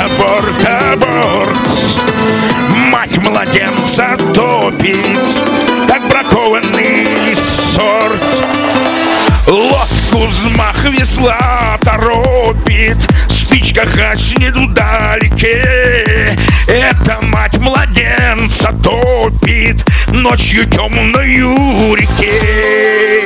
аборт, аборт. Мать младенца топит, как бракованный сорт. Лодку взмах весла торопит, спичка гаснет вдалеке. Это мать младенца топит ночью темною реке.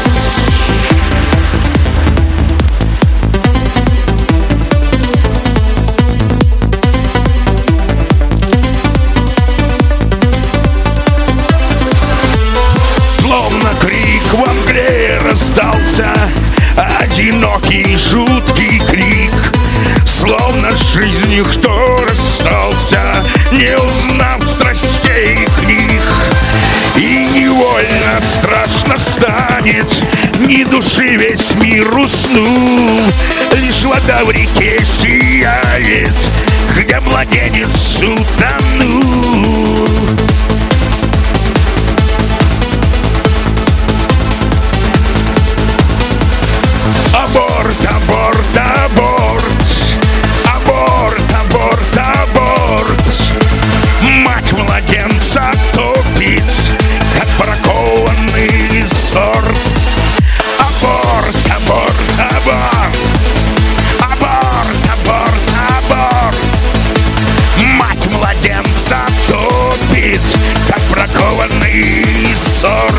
Словно крик во мгле раздался, одинокий жуткий крик. Словно с жизнью кто расстался, не узнав страстей их. И невольно страшно станет, ни души весь мир уснул. Лишь вода в реке сияет, где младенец утонул. Аборт, аборт, аборт. Аборт, аборт, аборт. Мать младенца топит, как бракованный сорт. Аборт, аборт, аборт. Аборт, аборт, аборт. Мать младенца топит, как бракованный сорт.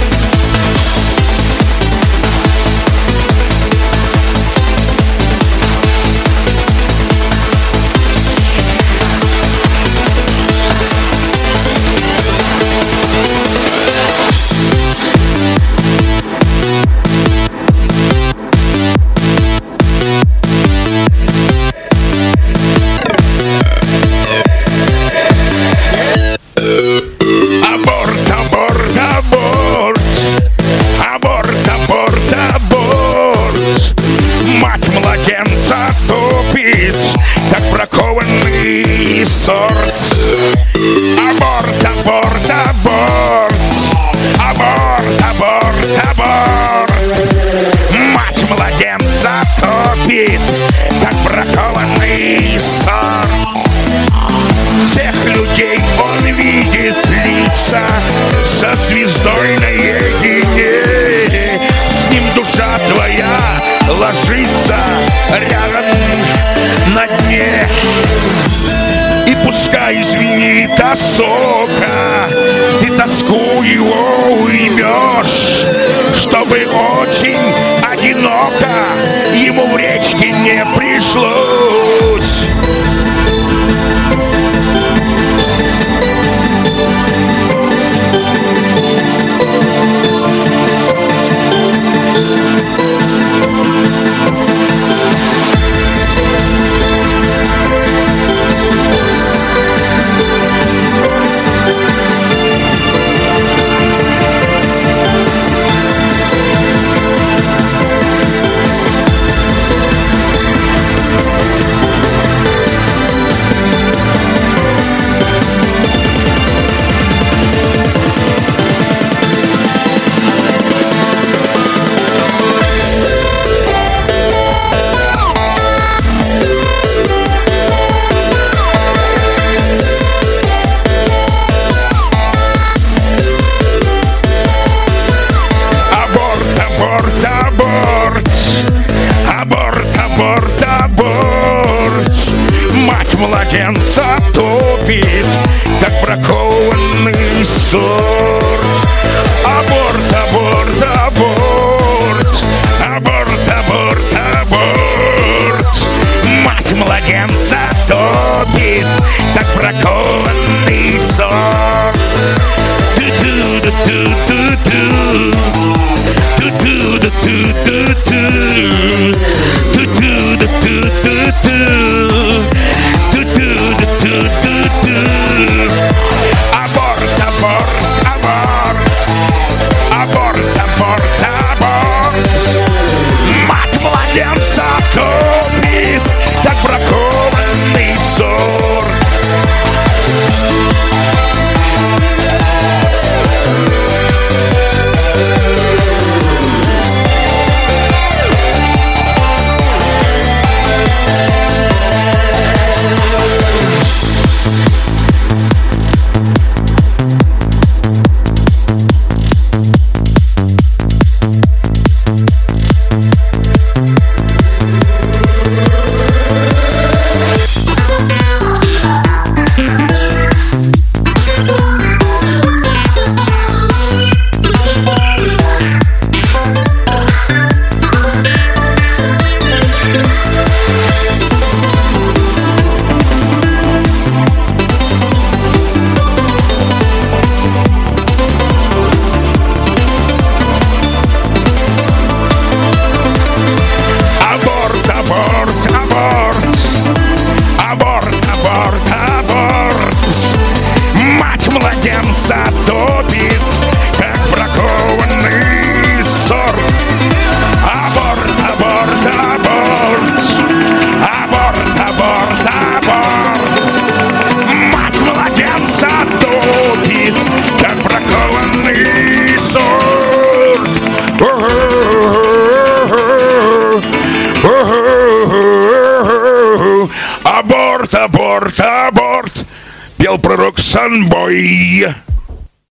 Сорт. Аборт, аборт, аборт. Аборт, аборт, аборт. Мать младенца топит, как бракованный сорт. Всех людей он видит лица, со звездой наедине. С ним душа твоя ложится рядом на дне. И пускай звенит осока, ты тоску его уймешь, чтобы очень одиноко ему в речке не пришлось. Младенца топит, как бракованный сорт. Аборт, аборт, аборт. Аборт, аборт, аборт. Мать младенца топит, как бракованный сорт. Ту-ту-ту-ту-ту-ту. Ту-ту-ту-ту-ту-ту. Ту-ту-ту-ту-ту-ту. Аборт, аборт, аборт. Аборт, аборт, аборт. Мать младенца топит, как бракованный сорт. сказал пророк Санбой.